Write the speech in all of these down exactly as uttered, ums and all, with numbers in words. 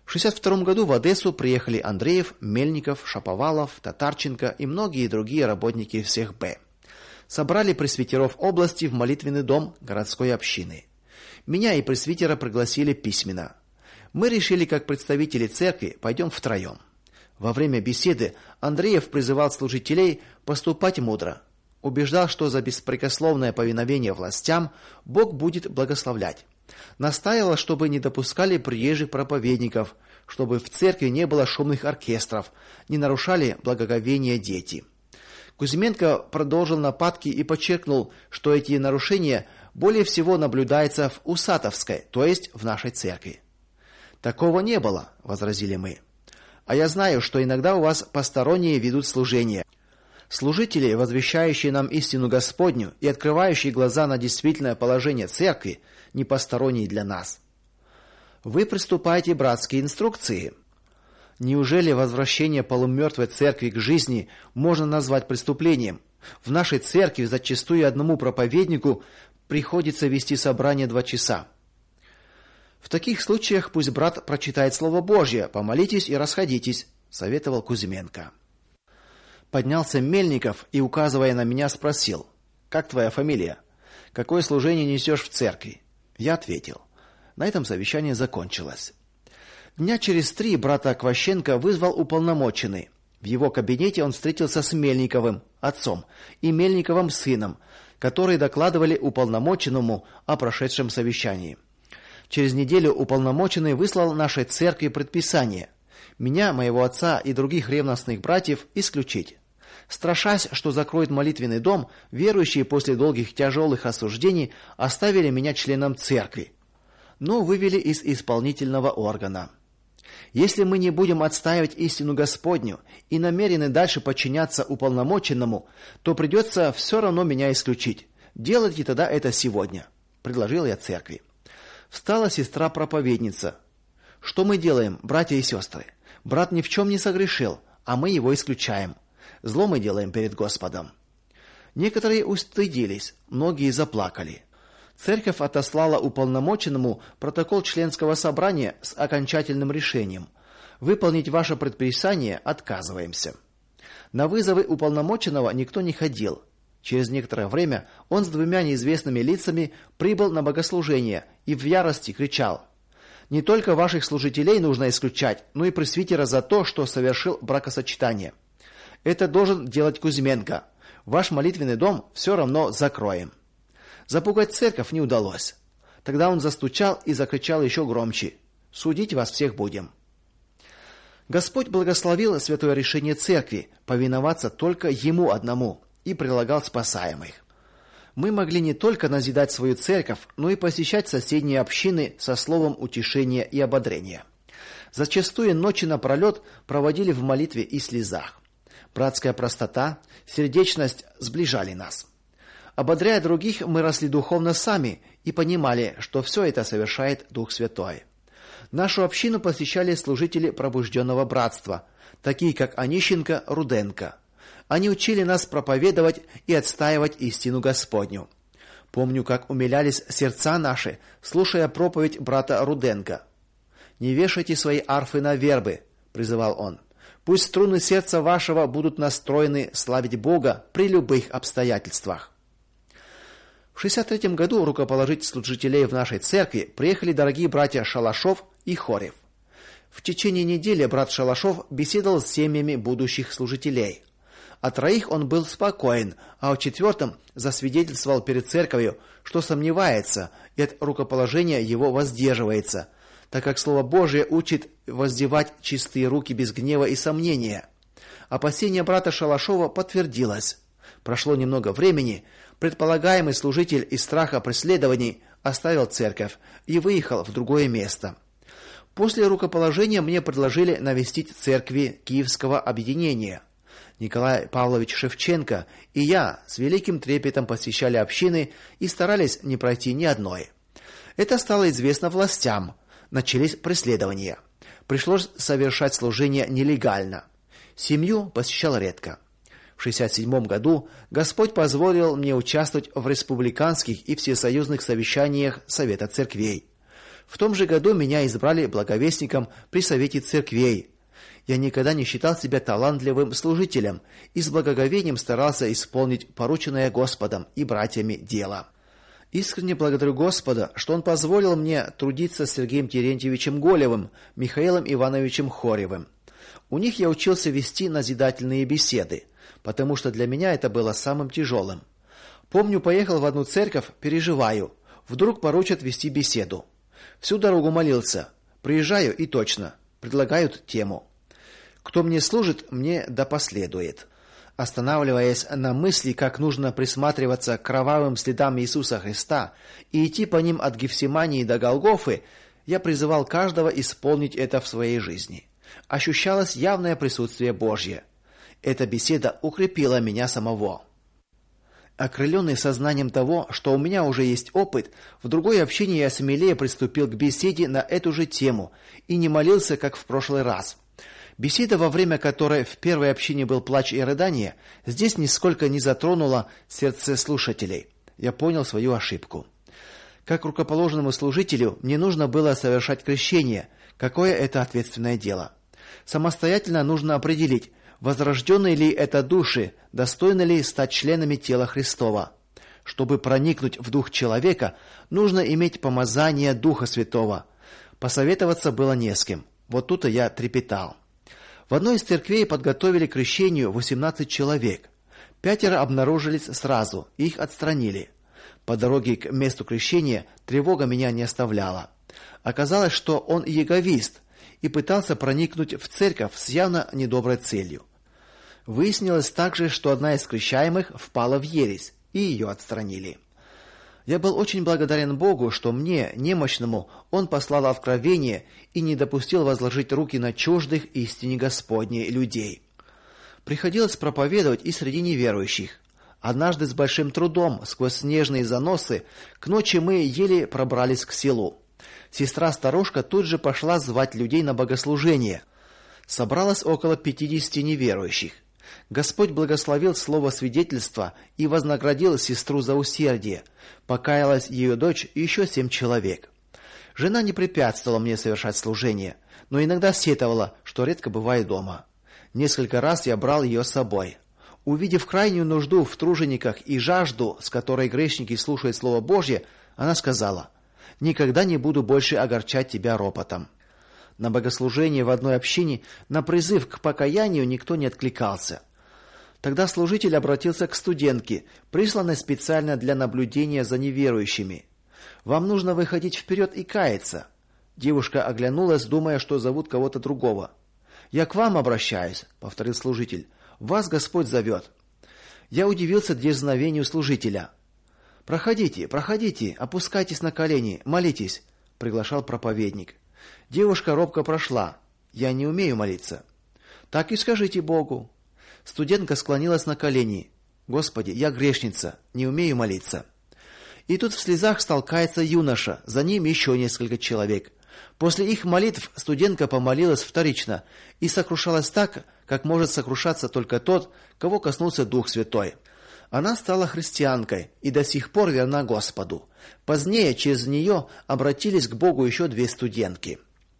В шестьдесят втором году в Одессу приехали Андреев, Мельников, Шаповалов, Татарченко и многие другие работники всех Б. Собрали пресвитеров области в молитвенный дом городской общины. Меня и пресвитера пригласили письменно. Мы решили, как представители церкви, пойдем втроем. Во время беседы Андреев призывал служителей поступать мудро, убеждал, что за беспрекословное повиновение властям Бог будет благословлять. Настаивал, чтобы не допускали приезжих проповедников, чтобы в церкви не было шумных оркестров, не нарушали благоговение дети. Кузьменко продолжил нападки и подчеркнул, что эти нарушения более всего наблюдаются в Усатовской, то есть в нашей церкви. Такого не было, возразили мы. А я знаю, что иногда у вас посторонние ведут служение. Служители, возвещающие нам истину Господню и открывающие глаза на действительное положение церкви, не посторонние для нас. Вы приступаете братские инструкции. Неужели возвращение полумертвой церкви к жизни можно назвать преступлением? В нашей церкви зачастую одному проповеднику приходится вести собрание два часа. В таких случаях пусть брат прочитает слово Божье, помолитесь и расходитесь, советовал Кузьменко. Поднялся Мельников и, указывая на меня, спросил: "Как твоя фамилия? Какое служение несешь в церкви?" Я ответил. На этом совещание закончилось. Дня через три брата Кващенко вызвал уполномоченный. В его кабинете он встретился с Мельниковым, отцом, и Мельниковым сыном, которые докладывали уполномоченному о прошедшем совещании. Через неделю уполномоченный выслал нашей церкви предписание: меня, моего отца и других ревностных братьев исключить. Страшась, что закроют молитвенный дом, верующие после долгих тяжелых осуждений оставили меня членом церкви, но вывели из исполнительного органа. Если мы не будем отстаивать истину Господню и намерены дальше подчиняться уполномоченному, то придется все равно меня исключить. Делайте тогда это сегодня, предложил я церкви. Встала сестра-проповедница. Что мы делаем, братья и сестры? Брат ни в чем не согрешил, а мы его исключаем. Зло мы делаем перед Господом. Некоторые устыдились, многие заплакали. Церковь отослала уполномоченному протокол членского собрания с окончательным решением: выполнить ваше предписание отказываемся. На вызовы уполномоченного никто не ходил. Через некоторое время он с двумя неизвестными лицами прибыл на богослужение и в ярости кричал: "Не только ваших служителей нужно исключать, но и пресвитера за то, что совершил бракосочетание. Это должен делать Кузьменко. Ваш молитвенный дом все равно закроем". Запугать церковь не удалось. Тогда он застучал и закричал еще громче: "Судить вас всех будем". Господь благословил святое решение церкви повиноваться только ему одному и прилагал спасаемых. Мы могли не только назидать свою церковь, но и посещать соседние общины со словом утешения и ободрения. Зачастую ночи напролет проводили в молитве и слезах. Братская простота, сердечность сближали нас. Ободряя других, мы росли духовно сами и понимали, что все это совершает Дух Святой. Нашу общину посещали служители пробужденного братства, такие как Онищенко, Руденко. Они учили нас проповедовать и отстаивать истину Господню. Помню, как умилялись сердца наши, слушая проповедь брата Руденко. "Не вешайте свои арфы на вербы", призывал он. "Пусть струны сердца вашего будут настроены славить Бога при любых обстоятельствах". В шестьдесят третьем году рукоположить служителей в нашей церкви приехали дорогие братья Шалашов и Хорев. В течение недели брат Шалашов беседовал с семьями будущих служителей. О троих он был спокоен, а о четвертом засвидетельствовал перед церковью, что сомневается и от рукоположения его воздерживается, так как слово Божие учит воздевать чистые руки без гнева и сомнения. Опасение брата Шалашова подтвердилось. Прошло немного времени, предполагаемый служитель из страха преследований оставил церковь и выехал в другое место. После рукоположения мне предложили навестить церкви Киевского объединения. Николай Павлович Шевченко и я с великим трепетом посещали общины и старались не пройти ни одной. Это стало известно властям. Начались преследования. Пришлось совершать служение нелегально. Семью посещал редко. В шестьдесят седьмом году Господь позволил мне участвовать в республиканских и всесоюзных совещаниях Совета церквей. В том же году меня избрали благовестником при совете церквей. Я никогда не считал себя талантливым служителем и с благоговением старался исполнить порученное Господом и братьями дело. Искренне благодарю Господа, что Он позволил мне трудиться с Сергеем Терентьевичем Голевым, Михаилом Ивановичем Хоревым. У них я учился вести назидательные беседы, потому что для меня это было самым тяжелым. Помню, поехал в одну церковь, переживаю. Вдруг поручат вести беседу. Всю дорогу молился. Приезжаю и точно. Предлагают тему. Кто мне служит, мне да последует. Останавливаясь на мысли, как нужно присматриваться к кровавым следам Иисуса Христа и идти по ним от Гефсимании до Голгофы, я призывал каждого исполнить это в своей жизни. Ощущалось явное присутствие Божье. Эта беседа укрепила меня самого. Окрыленный сознанием того, что у меня уже есть опыт, в другой общине я смелее приступил к беседе на эту же тему и не молился, как в прошлый раз. Беседа, во время которой в первой общине был плач и рыдание, здесь нисколько не затронула сердце слушателей. Я понял свою ошибку. Как рукоположенному служителю мне нужно было совершать крещение. Какое это ответственное дело. Самостоятельно нужно определить, возрожденные ли это души, достойны ли стать членами тела Христова. Чтобы проникнуть в дух человека, нужно иметь помазание Духа Святого. Посоветоваться было не с кем. Вот тут и я трепетал. В одной из церквей подготовили к крещению восемнадцать человек. Пятеро обнаружились сразу, их отстранили. По дороге к месту крещения тревога меня не оставляла. Оказалось, что он иеговист и пытался проникнуть в церковь с явно недоброй целью. Выяснилось также, что одна из крещаемых впала в ересь, и ее отстранили. Я был очень благодарен Богу, что мне, немощному, Он послал откровение и не допустил возложить руки на чуждых истине Господней людей. Приходилось проповедовать и среди неверующих. Однажды с большим трудом, сквозь снежные заносы, к ночи мы еле пробрались к селу. Сестра-старушка тут же пошла звать людей на богослужение. Собралось около пятидесяти неверующих. Господь благословил слово свидетельства и вознаградил сестру за усердие. Покаялась ее дочь и еще семь человек. Жена не препятствовала мне совершать служение, но иногда сетовала, что редко бываю дома. Несколько раз я брал ее с собой. Увидев крайнюю нужду в тружениках и жажду, с которой грешники слушают слово Божье, она сказала: «Никогда не буду больше огорчать тебя ропотом». На богослужение в одной общине на призыв к покаянию никто не откликался. Тогда служитель обратился к студентке, присланной специально для наблюдения за неверующими. «Вам нужно выходить вперед и каяться». Девушка оглянулась, думая, что зовут кого-то другого. «Я к вам обращаюсь», — повторил служитель. «Вас Господь зовет». Я удивился дерзновению служителя. «Проходите, проходите, опускайтесь на колени, молитесь», — приглашал проповедник. Девушка робко прошла. «Я не умею молиться». «Так и скажите Богу». Студентка склонилась на колени. «Господи, я грешница, не умею молиться». И тут в слезах столкается юноша, за ним еще несколько человек. После их молитв студентка помолилась вторично и сокрушалась так, как может сокрушаться только тот, кого коснулся Дух Святой. Она стала христианкой и до сих пор верна Господу. Позднее через нее обратились к Богу еще две студентки.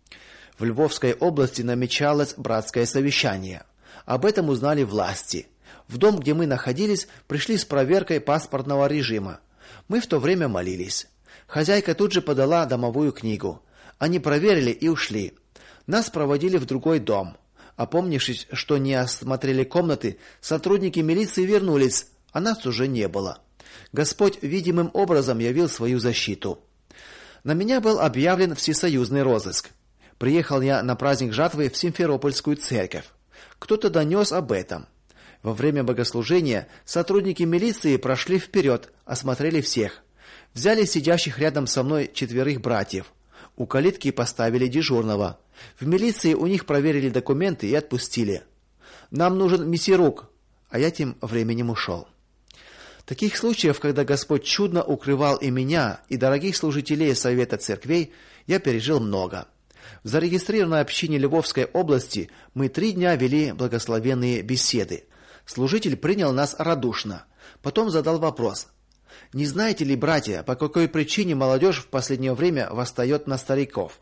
В Львовской области намечалось братское совещание. Об этом узнали власти. В дом, где мы находились, пришли с проверкой паспортного режима. Мы в то время молились. Хозяйка тут же подала домовую книгу. Они проверили и ушли. Нас проводили в другой дом. Опомнившись, что не осмотрели комнаты, сотрудники милиции вернулись, а нас уже не было. Господь видимым образом явил свою защиту. На меня был объявлен всесоюзный розыск. Приехал я на праздник жатвы в Симферопольскую церковь. Кто-то донес об этом. Во время богослужения сотрудники милиции прошли вперед, осмотрели всех. Взяли сидящих рядом со мной четверых братьев. У калитки поставили дежурного. В милиции у них проверили документы и отпустили. Нам нужен мессирук, а я тем временем ушел. Таких случаев, когда Господь чудно укрывал и меня, и дорогих служителей Совета церквей, я пережил много. В зарегистрированной общине Львовской области мы три дня вели благословенные беседы. Служитель принял нас радушно. Потом задал вопрос: Не знаете ли, братья, по какой причине молодежь в последнее время восстает на стариков?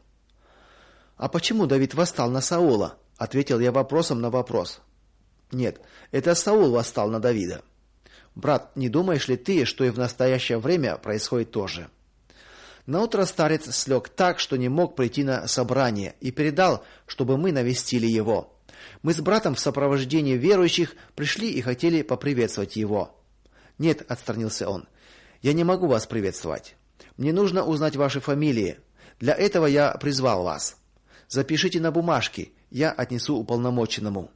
А почему Давид восстал на Саула? Ответил я вопросом на вопрос. Нет, это Саул восстал на Давида. Брат, не думаешь ли ты, что и в настоящее время происходит то же? Наутро старец слег так, что не мог прийти на собрание, и передал, чтобы мы навестили его. Мы с братом в сопровождении верующих пришли и хотели поприветствовать его. Нет, отстранился он. Я не могу вас приветствовать. Мне нужно узнать ваши фамилии. Для этого я призвал вас. Запишите на бумажке, я отнесу уполномоченному.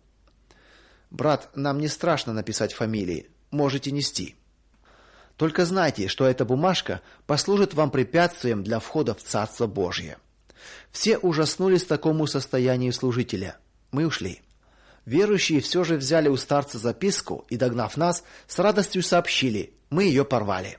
Брат, нам не страшно написать фамилии. Можете нести. Только знайте, что эта бумажка послужит вам препятствием для входа в Царство Божье. Все ужаснулись такому состоянию служителя. Мы ушли. Верующие все же взяли у старца записку и, догнав нас, с радостью сообщили: мы ее порвали.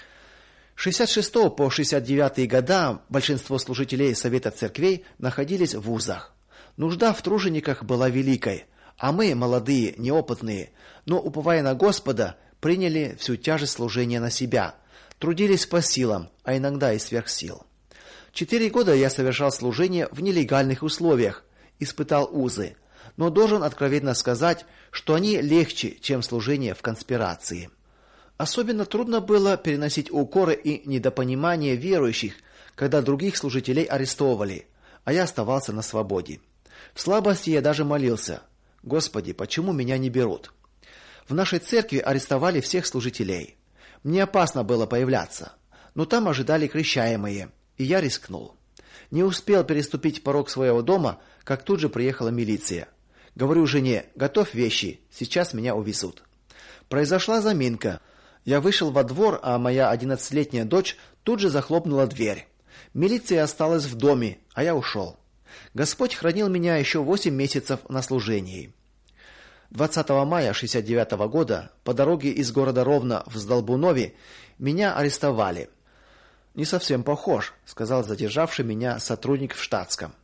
С шестьдесят шестого по шестьдесят девятый года большинство служителей Совета церквей находились в вузах. Нужда в тружениках была великой, а мы, молодые, неопытные, но уповая на Господа, приняли всю тяжесть служения на себя, трудились по силам, а иногда и сверх сил. Четыре года я совершал служение в нелегальных условиях, испытал узы, но должен откровенно сказать, что они легче, чем служение в конспирации. Особенно трудно было переносить укоры и недопонимание верующих, когда других служителей арестовывали, а я оставался на свободе. В слабости я даже молился: Господи, почему меня не берут? В нашей церкви арестовали всех служителей. Мне опасно было появляться, но там ожидали крещаемые, и я рискнул. Не успел переступить порог своего дома, как тут же приехала милиция. Говорю жене: готовь вещи, сейчас меня увезут. Произошла заминка. Я вышел во двор, а моя одиннадцатилетняя дочь тут же захлопнула дверь. Милиция осталась в доме, а я ушел. Господь хранил меня еще восемь месяцев на служении. двадцатого мая шестьдесят девятого года по дороге из города Ровно в Сдолбунове меня арестовали. Не совсем похож, сказал задержавший меня сотрудник в штатском.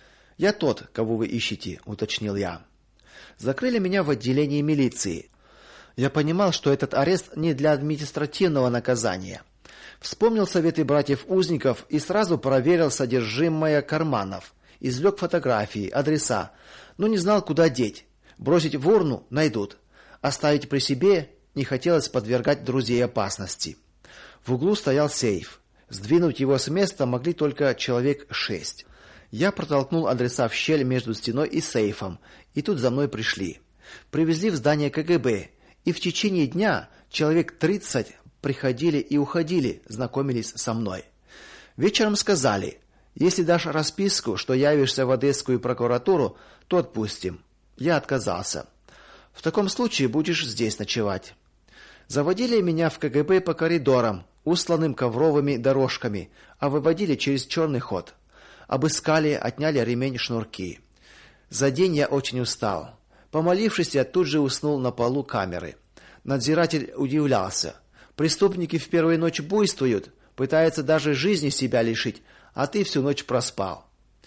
Я тот, кого вы ищете, уточнил я. Закрыли меня в отделении милиции. Я понимал, что этот арест не для административного наказания. Вспомнил советы братьев-узников и сразу проверил содержимое карманов, извлек фотографии, адреса, но не знал, куда деть. Бросить в урну найдут. Оставить при себе не хотелось подвергать друзей опасности. В углу стоял сейф. Сдвинуть его с места могли только человек шесть. Я протолкнул адреса в щель между стеной и сейфом, и тут за мной пришли. Привезли в здание ка гэ бэ, и в течение дня человек тридцать приходили и уходили, знакомились со мной. Вечером сказали: если дашь расписку, что явишься в Одесскую прокуратуру, то отпустим. Я отказался. В таком случае будешь здесь ночевать. Заводили меня в ка гэ бэ по коридорам, устланным ковровыми дорожками, а выводили через черный ход. Обыскали, отняли ремень-шнурки. За день я очень устал. Помолившись, я тут же уснул на полу камеры. Надзиратель удивлялся: преступники в первую ночь буйствуют, пытаются даже жизни себя лишить, а ты всю ночь проспал.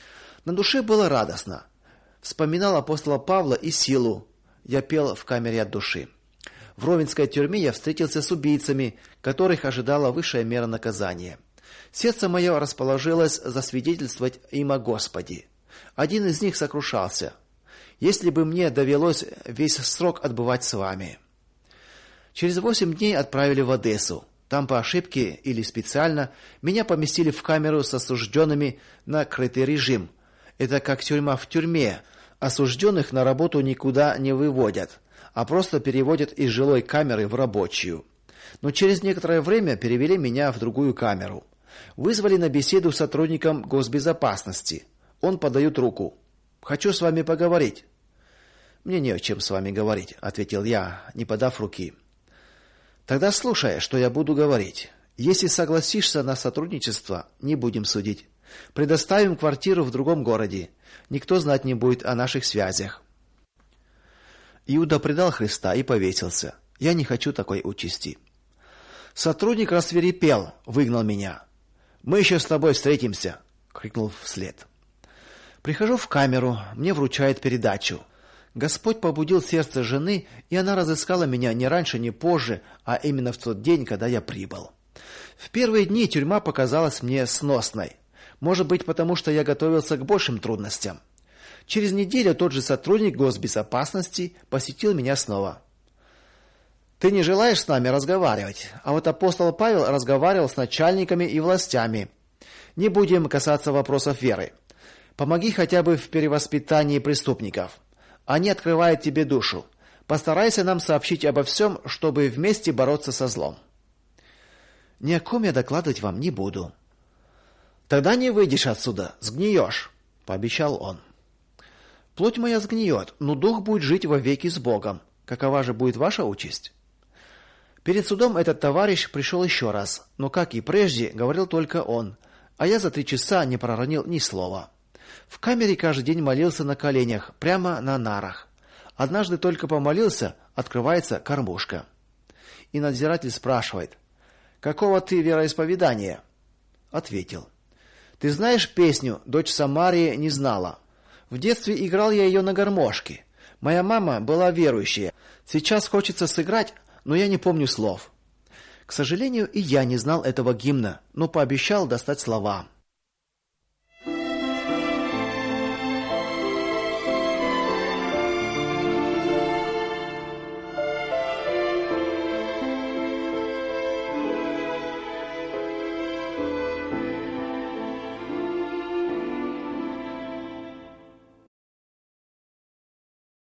На душе было радостно. Вспоминал апостола Павла и Силу. Я пел в камере от души. В ровенской тюрьме я встретился с убийцами, которых ожидала высшая мера наказания. Сердце мое расположилось засвидетельствовать им о Господе. Один из них сокрушался: если бы мне довелось весь срок отбывать с вами. Через восемь дней отправили в Одессу. Там по ошибке или специально меня поместили в камеру с осужденными на крытый режим. Это как тюрьма в тюрьме. Осужденных на работу никуда не выводят, а просто переводят из жилой камеры в рабочую. Но через некоторое время перевели меня в другую камеру. Вызвали на беседу сотрудникам госбезопасности. Он подает руку: "Хочу с вами поговорить". "Мне не о чем с вами говорить", ответил я, не подав руки. "Тогда слушай, что я буду говорить. Если согласишься на сотрудничество, не будем судить. Предоставим квартиру в другом городе. Никто знать не будет о наших связях". Иуда предал Христа и повесился. Я не хочу такой участи. Сотрудник рассвирепел, выгнал меня. "Мы еще с тобой встретимся", крикнул вслед. Прихожу в камеру, мне вручают передачу. Господь побудил сердце жены, и она разыскала меня не раньше, не позже, а именно в тот день, когда я прибыл. В первые дни тюрьма показалась мне сносной. Может быть, потому что я готовился к большим трудностям. Через неделю тот же сотрудник госбезопасности посетил меня снова. Ты не желаешь с нами разговаривать? А вот апостол Павел разговаривал с начальниками и властями. Не будем касаться вопросов веры. Помоги хотя бы в перевоспитании преступников. Они открывают тебе душу. Постарайся нам сообщить обо всем, чтобы вместе бороться со злом. Ни о ком я докладывать вам не буду. Тогда не выйдешь отсюда, сгниешь, пообещал он. Плоть моя сгниет, но дух будет жить вовеки с Богом. Какова же будет ваша участь? Перед судом этот товарищ пришел еще раз, но, как и прежде, говорил только он, а я за три часа не проронил ни слова. В камере каждый день молился на коленях, прямо на нарах. Однажды только помолился, открывается кормушка. И надзиратель спрашивает: "Какого ты вероисповедания?" Ответил: "Ты знаешь песню «Дочь Самарии не знала»? В детстве играл я ее на гармошке. Моя мама была верующая. Сейчас хочется сыграть, но я не помню слов". К сожалению, и я не знал этого гимна, но пообещал достать слова.